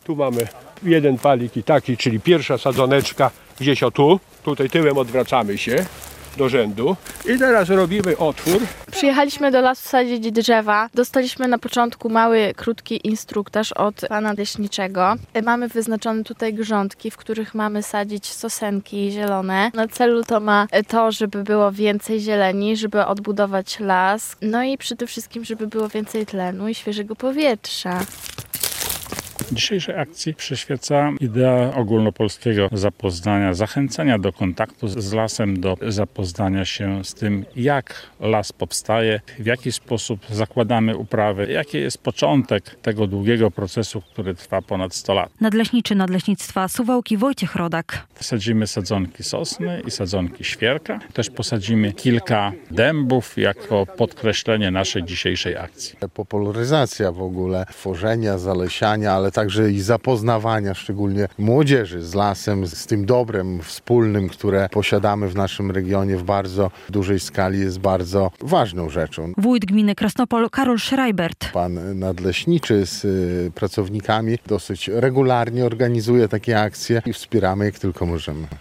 Tu mamy jeden palik i taki, czyli pierwsza sadzoneczka gdzieś o tu. Tutaj tyłem odwracamy się do rzędu i teraz robimy otwór. Przyjechaliśmy do lasu sadzić drzewa. Dostaliśmy na początku mały, krótki instruktaż od pana leśniczego. Mamy wyznaczone tutaj grządki, w których mamy sadzić sosenki zielone. Na celu to ma to, żeby było więcej zieleni, żeby odbudować las. No i przede wszystkim, żeby było więcej tlenu i świeżego powietrza. Dzisiejszej akcji przyświeca idea ogólnopolskiego zapoznania, zachęcenia do kontaktu z lasem, do zapoznania się z tym, jak las powstaje, w jaki sposób zakładamy uprawy, jaki jest początek tego długiego procesu, który trwa ponad 100 lat. Nadleśniczy Nadleśnictwa Suwałki Wojciech Rodak. Sadzimy sadzonki sosny i sadzonki świerka. Też posadzimy kilka dębów jako podkreślenie naszej dzisiejszej akcji. Popularyzacja w ogóle tworzenia, zalesiania, ale także i zapoznawania szczególnie młodzieży z lasem, z tym dobrem wspólnym, które posiadamy w naszym regionie w bardzo dużej skali, jest bardzo ważną rzeczą. Wójt gminy Krasnopol Karol Schreibert. Pan nadleśniczy z pracownikami dosyć regularnie organizuje takie akcje i wspieramy jak tylko możemy.